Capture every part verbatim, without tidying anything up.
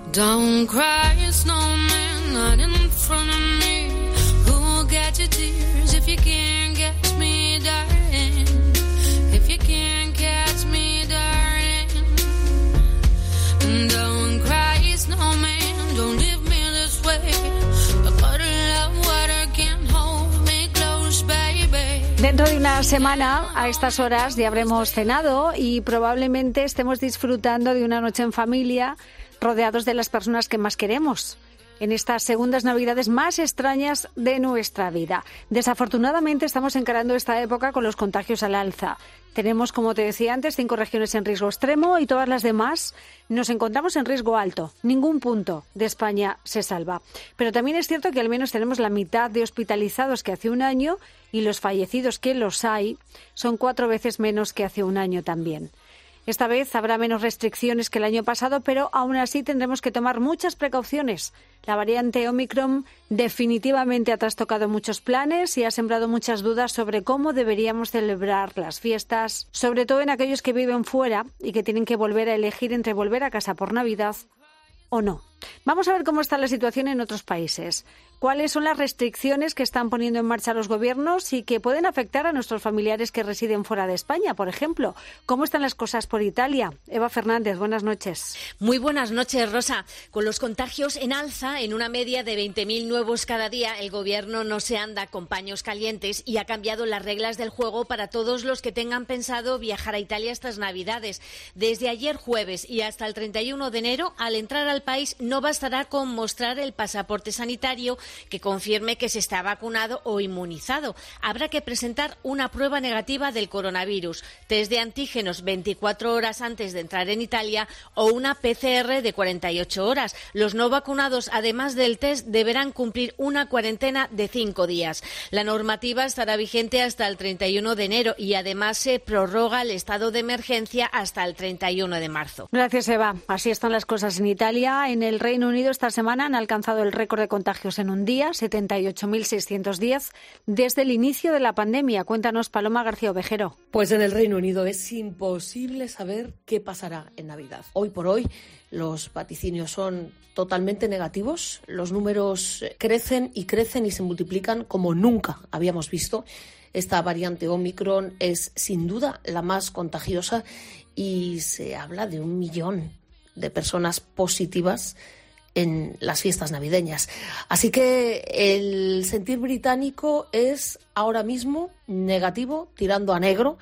Don't cry, snowman, not in front of me. Who'll get your tears if you can't catch me, darling? If you can't catch me, darling. Don't cry, snowman, don't leave me this way. A bottle of water can't hold me close, baby. Dentro de una semana, a estas horas, ya habremos cenado y probablemente estemos disfrutando de una noche en familia, rodeados de las personas que más queremos, en estas segundas Navidades más extrañas de nuestra vida. Desafortunadamente estamos encarando esta época con los contagios al alza. Tenemos, como te decía antes, cinco regiones en riesgo extremo y todas las demás nos encontramos en riesgo alto. Ningún punto de España se salva. Pero también es cierto que al menos tenemos la mitad de hospitalizados que hace un año y los fallecidos, que los hay, son cuatro veces menos que hace un año también. Esta vez habrá menos restricciones que el año pasado, pero aún así tendremos que tomar muchas precauciones. La variante Omicron definitivamente ha trastocado muchos planes y ha sembrado muchas dudas sobre cómo deberíamos celebrar las fiestas, sobre todo en aquellos que viven fuera y que tienen que volver a elegir entre volver a casa por Navidad o no. Vamos a ver cómo está la situación en otros países. ¿Cuáles son las restricciones que están poniendo en marcha los gobiernos y que pueden afectar a nuestros familiares que residen fuera de España, por ejemplo? ¿Cómo están las cosas por Italia? Eva Fernández, buenas noches. Muy buenas noches, Rosa. Con los contagios en alza, en una media de veinte mil nuevos cada día, el gobierno no se anda con paños calientes y ha cambiado las reglas del juego para todos los que tengan pensado viajar a Italia estas Navidades. Desde ayer jueves y hasta el treinta y uno de enero, al entrar al país no bastará con mostrar el pasaporte sanitario que confirme que se está vacunado o inmunizado. Habrá que presentar una prueba negativa del coronavirus, test de antígenos veinticuatro horas antes de entrar en Italia o una P C R de cuarenta y ocho horas. Los no vacunados, además del test, deberán cumplir una cuarentena de cinco días. La normativa estará vigente hasta el treinta y uno de enero y además se prorroga el estado de emergencia hasta el treinta y uno de marzo. Gracias, Eva. Así están las cosas en Italia. En el Reino Unido esta semana han alcanzado el récord de contagios en un día, setenta y ocho mil seiscientos diez, desde el inicio de la pandemia. Cuéntanos, Paloma García Ovejero. Pues en el Reino Unido es imposible saber qué pasará en Navidad. Hoy por hoy los vaticinios son totalmente negativos. Los números crecen y crecen y se multiplican como nunca habíamos visto. Esta variante Omicron es sin duda la más contagiosa y se habla de un millón de personas positivas en las fiestas navideñas. Así que el sentir británico es ahora mismo negativo, tirando a negro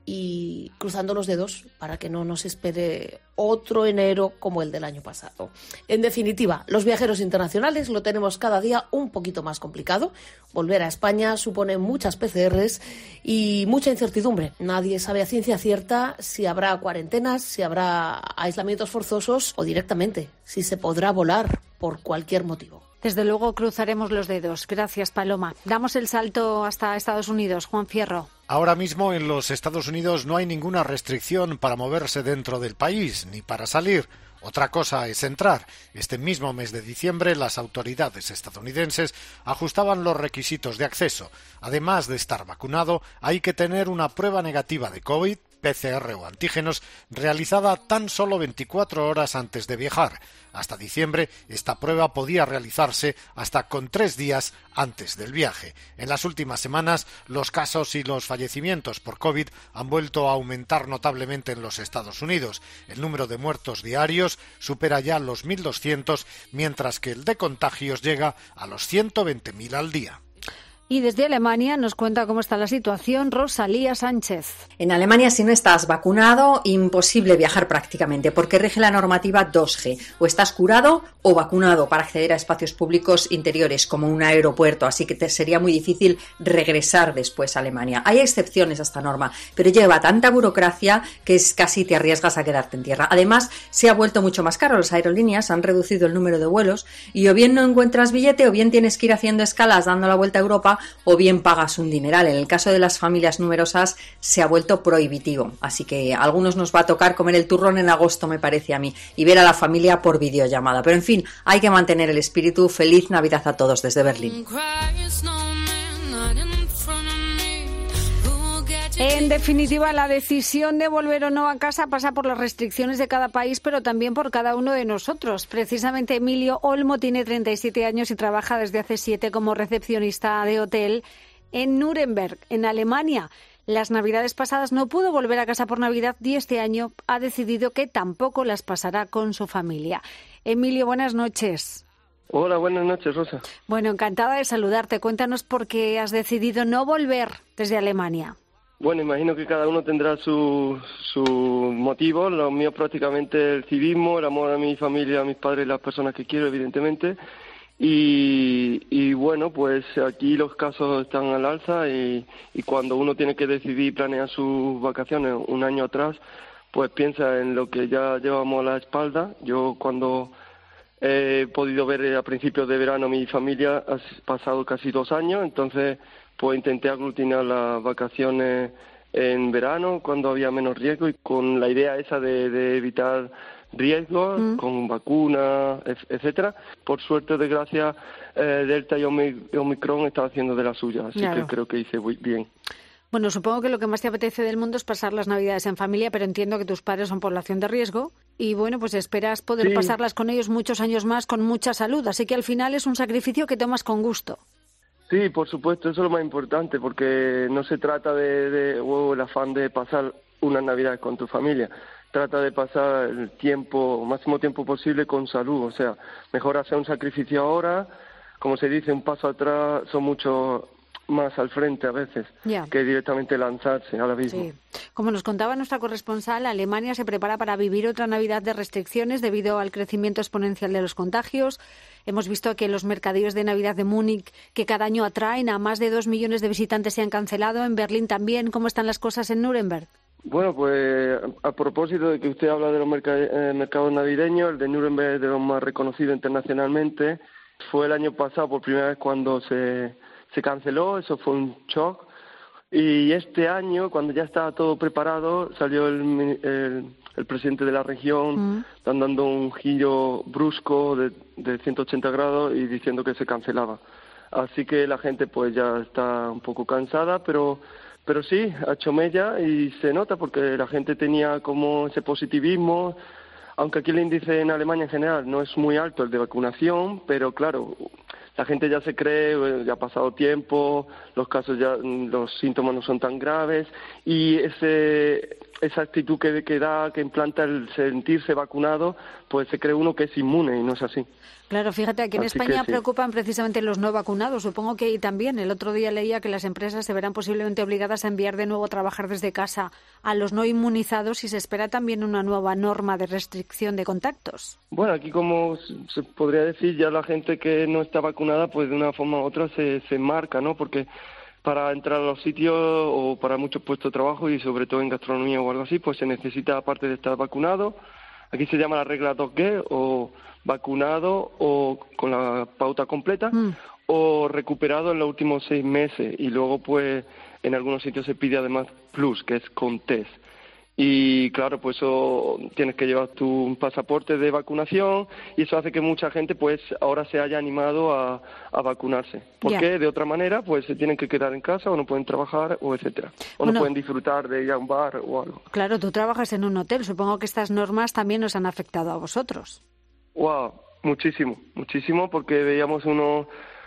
y cruzando los dedos para que no nos espere otro enero como el del año pasado. En definitiva, los viajeros internacionales lo tenemos cada día un poquito más complicado. Volver a España supone muchas P C Rs y mucha incertidumbre. Nadie sabe a ciencia cierta si habrá cuarentenas, si habrá aislamientos forzosos o directamente si se podrá volar por cualquier motivo. Desde luego cruzaremos los dedos. Gracias, Paloma. Damos el salto hasta Estados Unidos. Juan Fierro. Ahora mismo en los Estados Unidos no hay ninguna restricción para moverse dentro del país, ni para salir. Otra cosa es entrar. Este mismo mes de diciembre las autoridades estadounidenses ajustaban los requisitos de acceso. Además de estar vacunado, hay que tener una prueba negativa de COVID, P C R o antígenos, realizada tan solo veinticuatro horas antes de viajar. Hasta diciembre, esta prueba podía realizarse hasta con tres días antes del viaje. En las últimas semanas, los casos y los fallecimientos por COVID han vuelto a aumentar notablemente en los Estados Unidos. El número de muertos diarios supera ya los mil doscientos, mientras que el de contagios llega a los ciento veinte mil al día. Y desde Alemania nos cuenta cómo está la situación Rosalía Sánchez. En Alemania, si no estás vacunado, imposible viajar prácticamente, porque rige la normativa dos G. O estás curado o vacunado para acceder a espacios públicos interiores, como un aeropuerto, así que te sería muy difícil regresar después a Alemania. Hay excepciones a esta norma, pero lleva tanta burocracia que es casi te arriesgas a quedarte en tierra. Además, se ha vuelto mucho más caro. Las aerolíneas han reducido el número de vuelos y o bien no encuentras billete o bien tienes que ir haciendo escalas dando la vuelta a Europa o bien pagas un dineral. En el caso de las familias numerosas se ha vuelto prohibitivo, así que a algunos nos va a tocar comer el turrón en agosto, me parece a mí, y ver a la familia por videollamada. Pero en fin, hay que mantener el espíritu. Feliz Navidad a todos desde Berlín. En definitiva, la decisión de volver o no a casa pasa por las restricciones de cada país, pero también por cada uno de nosotros. Precisamente Emilio Olmo tiene treinta y siete años y trabaja desde hace siete como recepcionista de hotel en Nuremberg, en Alemania. Las navidades pasadas no pudo volver a casa por Navidad y este año ha decidido que tampoco las pasará con su familia. Emilio, buenas noches. Hola, buenas noches, Rosa. Bueno, encantada de saludarte. Cuéntanos por qué has decidido no volver desde Alemania. Bueno, imagino que cada uno tendrá sus su motivos. Los míos prácticamente el civismo, el amor a mi familia, a mis padres y las personas que quiero, evidentemente. Y, y bueno, pues aquí los casos están al alza y, y cuando uno tiene que decidir planear sus vacaciones un año atrás, pues piensa en lo que ya llevamos a la espalda. Yo cuando he podido ver a principios de verano a mi familia, ha pasado casi dos años, entonces pues intenté aglutinar las vacaciones en verano cuando había menos riesgo y con la idea esa de, de evitar riesgos, mm. con vacunas, etcétera. Por suerte, de desgracia, eh, Delta y Omicron están haciendo de las suyas, así claro. que creo que hice muy bien. Bueno, supongo que lo que más te apetece del mundo es pasar las Navidades en familia, pero entiendo que tus padres son población de riesgo y, bueno, pues esperas poder sí. pasarlas con ellos muchos años más con mucha salud, así que al final es un sacrificio que tomas con gusto. Sí, por supuesto, eso es lo más importante, porque no se trata de, de o el afán de pasar unas Navidades con tu familia, trata de pasar el tiempo, máximo tiempo posible con salud, o sea, mejor hacer un sacrificio ahora, como se dice, un paso atrás son mucho más al frente a veces yeah. que directamente lanzarse al abismo. Sí. Como nos contaba nuestra corresponsal, Alemania se prepara para vivir otra Navidad de restricciones debido al crecimiento exponencial de los contagios. Hemos visto que los mercadillos de Navidad de Múnich, que cada año atraen a más de dos millones de visitantes, se han cancelado. En Berlín también. ¿Cómo están las cosas en Nuremberg? Bueno, pues a propósito de que usted habla de los mercad- eh, mercados navideños, el de Nuremberg es de los más reconocidos internacionalmente. Fue el año pasado por primera vez cuando se... se canceló, eso fue un shock, y este año, cuando ya estaba todo preparado, salió el, el, el presidente de la región mm. dando un giro brusco de, de ciento ochenta grados y diciendo que se cancelaba. Así que la gente pues ya está un poco cansada, pero pero sí, ha hecho mella y se nota porque la gente tenía como ese positivismo, aunque aquí el índice en Alemania en general no es muy alto, el de vacunación, pero claro, la gente ya se cree, ya ha pasado tiempo, los casos ya, los síntomas no son tan graves y ese esa actitud que, que da, que implanta el sentirse vacunado, pues se cree uno que es inmune y no es así. Claro, fíjate, aquí en así España sí. preocupan precisamente los no vacunados. Supongo que ahí también. El otro día leía que las empresas se verán posiblemente obligadas a enviar de nuevo a trabajar desde casa a los no inmunizados y se espera también una nueva norma de restricción de contactos. Bueno, aquí como se podría decir, ya la gente que no está vacunada, pues de una forma u otra se, se marca, ¿no? Porque para entrar a los sitios o para muchos puestos de trabajo y sobre todo en gastronomía o algo así, pues se necesita, aparte de estar vacunado, aquí se llama la regla dos G, o vacunado o con la pauta completa, mm. o recuperado en los últimos seis meses. Y luego, pues, en algunos sitios se pide además plus, que es con test. Y claro, pues eso tienes que llevar tu pasaporte de vacunación y eso hace que mucha gente pues ahora se haya animado a, a vacunarse. Porque yeah. de otra manera pues se tienen que quedar en casa o no pueden trabajar o etcétera. O bueno, no pueden disfrutar de ir a un bar o algo. Claro, tú trabajas en un hotel. Supongo que estas normas también nos han afectado a vosotros. Wow, muchísimo, muchísimo porque veíamos unos...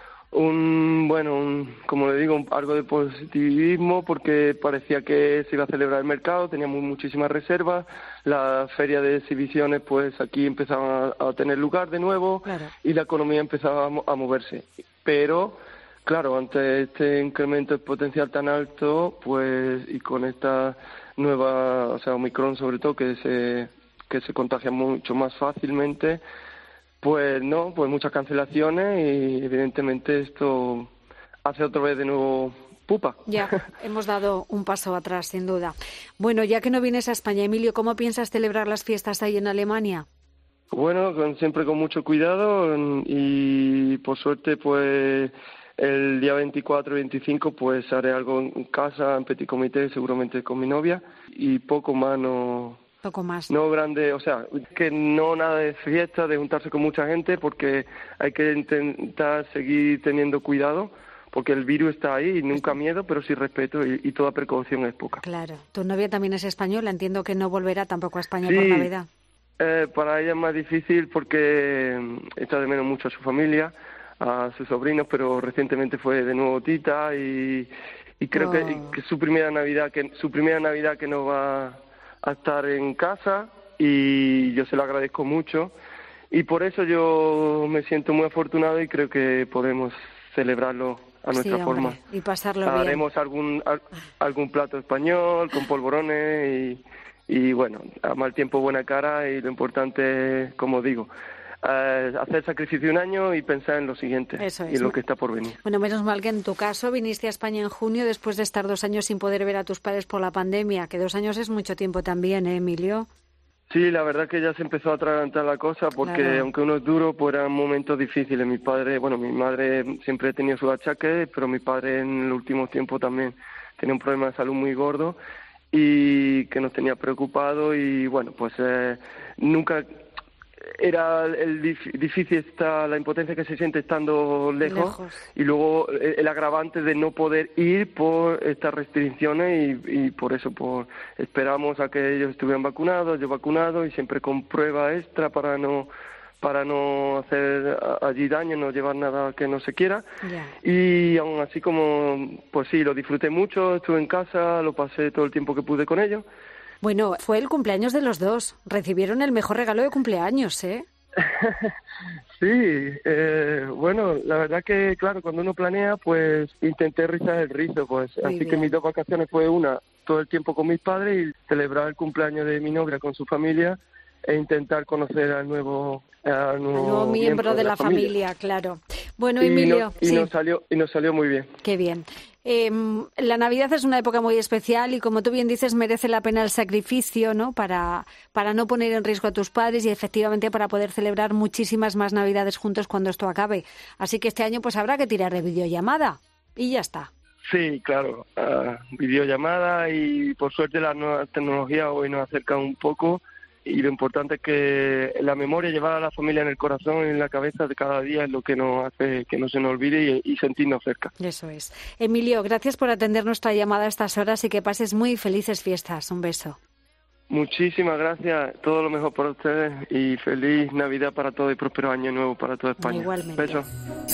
un bueno un, como le digo, un, algo de positivismo porque parecía que se iba a celebrar el mercado, teníamos muchísimas reservas, la feria de exhibiciones pues aquí empezaba a, a tener lugar de nuevo claro. y la economía empezaba a, a moverse, pero claro, ante este incremento potencial tan alto pues y con esta nueva, o sea, Omicron sobre todo que se que se contagia mucho más fácilmente. Pues no, pues muchas cancelaciones y evidentemente esto hace otra vez de nuevo pupa. Ya, hemos dado un paso atrás, sin duda. Bueno, ya que no vienes a España, Emilio, ¿cómo piensas celebrar las fiestas ahí en Alemania? Bueno, con, siempre con mucho cuidado y por suerte pues el día veinticuatro y veinticinco pues haré algo en casa, en petit comité, seguramente con mi novia y poco más no... Poco más. No grande, o sea, que no nada de fiesta, de juntarse con mucha gente, porque hay que intentar seguir teniendo cuidado, porque el virus está ahí y nunca miedo, pero sí respeto y, y toda precaución es poca. Claro. Tu novia también es española, entiendo que no volverá tampoco a España Sí, por Navidad. Eh, para ella es más difícil porque echa de menos mucho a su familia, a sus sobrinos, pero recientemente fue de nuevo tita y, y creo Oh. que, que su primera Navidad que su primera Navidad que no va a estar en casa y yo se lo agradezco mucho y por eso yo me siento muy afortunado y creo que podemos celebrarlo a nuestra Sí, forma. hombre, y pasarlo bien. Haremos algún al- algún plato español con polvorones y, y bueno, a mal tiempo buena cara y lo importante es, como digo, eh, hacer sacrificio un año y pensar en lo siguiente Eso es. y en lo que está por venir. Bueno, menos mal que en tu caso viniste a España en junio después de estar dos años sin poder ver a tus padres por la pandemia, que dos años es mucho tiempo también, ¿eh, Emilio? Sí, la verdad que ya se empezó a atragantar la cosa porque Claro. aunque uno es duro, pues eran momentos difíciles. Mi padre, bueno, mi madre siempre ha tenido sus achaques, pero mi padre en el último tiempo también tenía un problema de salud muy gordo y que nos tenía preocupado y bueno, pues eh, nunca era el dif- difícil está la impotencia que se siente estando lejos, Lejos. y luego el, el agravante de no poder ir por estas restricciones y, y por eso por esperamos a que ellos estuvieran vacunados, yo vacunado y siempre con prueba extra para no para no hacer a- allí daño, no llevar nada que no se quiera. Ya. Y aún así como, pues sí, lo disfruté mucho, estuve en casa, lo pasé todo el tiempo que pude con ellos. Bueno, fue el cumpleaños de los dos. Recibieron el mejor regalo de cumpleaños, ¿eh? Sí, eh, bueno, la verdad que, claro, cuando uno planea, pues intenté rizar el rizo, pues. Muy Así que bien. mis dos vacaciones fue una, todo el tiempo con mis padres y celebrar el cumpleaños de mi novia con su familia e intentar conocer al nuevo, al El nuevo, nuevo miembro de la familia, claro. Bueno, Y, Emilio, no- y sí, nos salió y nos salió muy bien. qué bien. Eh, la Navidad es una época muy especial y, como tú bien dices, merece la pena el sacrificio, ¿no? Para, para no poner en riesgo a tus padres y, efectivamente, para poder celebrar muchísimas más Navidades juntos cuando esto acabe. Así que este año pues habrá que tirar de videollamada y ya está. Sí, claro, ah, videollamada y por suerte la nueva tecnología hoy nos acerca un poco y lo importante es que la memoria, llevar a la familia en el corazón y en la cabeza de cada día es lo que nos hace que no se nos olvide y, y sentirnos cerca. Eso es. Emilio, gracias por atender nuestra llamada a estas horas y que pases muy felices fiestas. Un beso. Muchísimas gracias, todo lo mejor para ustedes y feliz Navidad para todos y próspero año nuevo para toda España. Igualmente. Besos.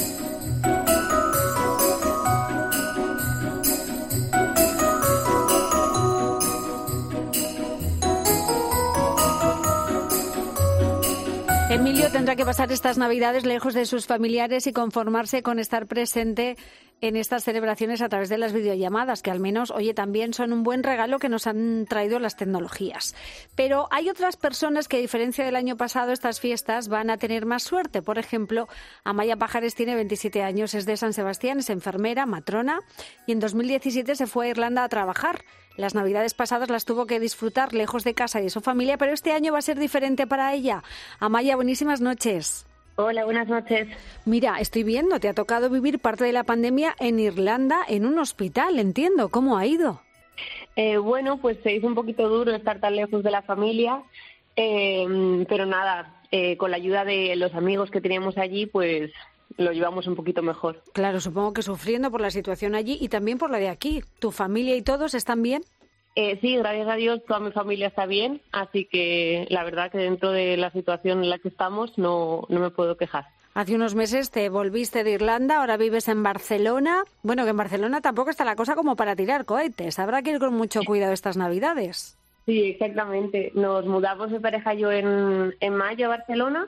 Emilio tendrá que pasar estas Navidades lejos de sus familiares y conformarse con estar presente en estas celebraciones a través de las videollamadas, que al menos, oye, también son un buen regalo que nos han traído las tecnologías. Pero hay otras personas que, a diferencia del año pasado, estas fiestas van a tener más suerte. Por ejemplo, Amaya Pajares tiene veintisiete años, es de San Sebastián, es enfermera, matrona, y en dos mil diecisiete se fue a Irlanda a trabajar. Las Navidades pasadas las tuvo que disfrutar lejos de casa y de su familia, pero este año va a ser diferente para ella. Amaya, buenísimas noches. Hola, buenas noches. Mira, estoy viendo, te ha tocado vivir parte de la pandemia en Irlanda, en un hospital, entiendo. ¿Cómo ha ido? Eh, bueno, pues se hizo un poquito duro estar tan lejos de la familia, eh, pero nada, eh, con la ayuda de los amigos que teníamos allí, pues lo llevamos un poquito mejor. Claro, supongo que sufriendo por la situación allí y también por la de aquí. ¿Tu familia y todos están bien? Eh, sí, gracias a Dios toda mi familia está bien, así que la verdad que dentro de la situación en la que estamos no, no me puedo quejar. Hace unos meses te volviste de Irlanda, ahora vives en Barcelona. Bueno, que en Barcelona tampoco está la cosa como para tirar cohetes. Habrá que ir con mucho cuidado estas Navidades. Sí, exactamente. Nos mudamos mi pareja y yo en, en mayo a Barcelona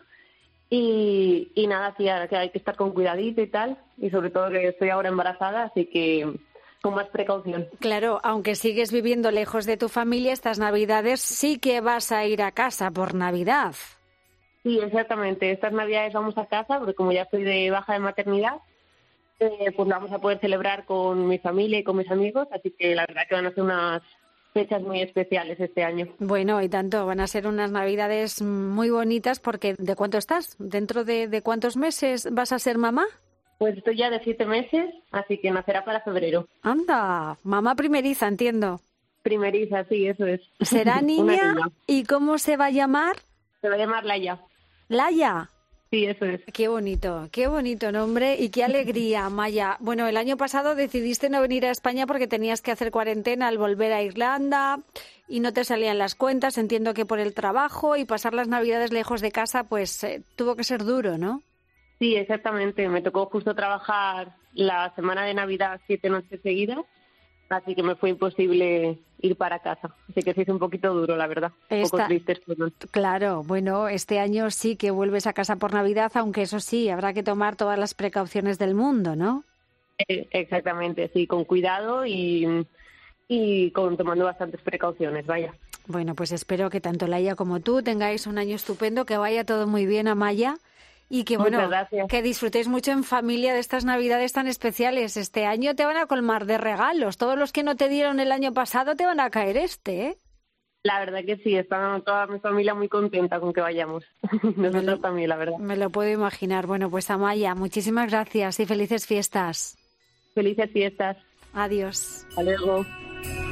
y, y nada, sí, que hay que estar con cuidadito y tal, y sobre todo que estoy ahora embarazada, así que con más precaución. Claro, aunque sigues viviendo lejos de tu familia, estas Navidades sí que vas a ir a casa por Navidad. Sí, exactamente. Estas Navidades vamos a casa, porque como ya estoy de baja de maternidad, eh, pues lo vamos a poder celebrar con mi familia y con mis amigos, así que la verdad que van a ser unas fechas muy especiales este año. Bueno, y tanto, van a ser unas Navidades muy bonitas porque ¿de cuánto estás? ¿Dentro de, de cuántos meses vas a ser mamá? Pues estoy ya de siete meses, así que nacerá para febrero. Anda, mamá primeriza, entiendo. Primeriza, sí, eso es. ¿Será niña? niña. ¿Y cómo se va a llamar? Se va a llamar Laia. Laia. Sí, eso es. Qué bonito, qué bonito nombre y qué alegría, Amaya. Bueno, el año pasado decidiste no venir a España porque tenías que hacer cuarentena al volver a Irlanda y no te salían las cuentas. Entiendo que por el trabajo y pasar las Navidades lejos de casa, pues eh, tuvo que ser duro, ¿no? Sí, exactamente. Me tocó justo trabajar la semana de Navidad siete noches seguidas, así que me fue imposible ir para casa. Así que sí es un poquito duro, la verdad. Un Esta... poco triste. Pero... Claro, bueno, este año sí que vuelves a casa por Navidad, aunque eso sí, habrá que tomar todas las precauciones del mundo, ¿no? Eh, exactamente, sí, con cuidado y, y con tomando bastantes precauciones, vaya. Bueno, pues espero que tanto Laia como tú tengáis un año estupendo, que vaya todo muy bien, Amaya. Y que, bueno, que disfrutéis mucho en familia de estas Navidades tan especiales. Este año te van a colmar de regalos. Todos los que no te dieron el año pasado te van a caer este, ¿eh? La verdad que sí, está toda mi familia muy contenta con que vayamos. Nosotros lo, también, la verdad. Me lo puedo imaginar. Bueno, pues Amaya, muchísimas gracias y felices fiestas. Felices fiestas. Adiós. Hasta luego.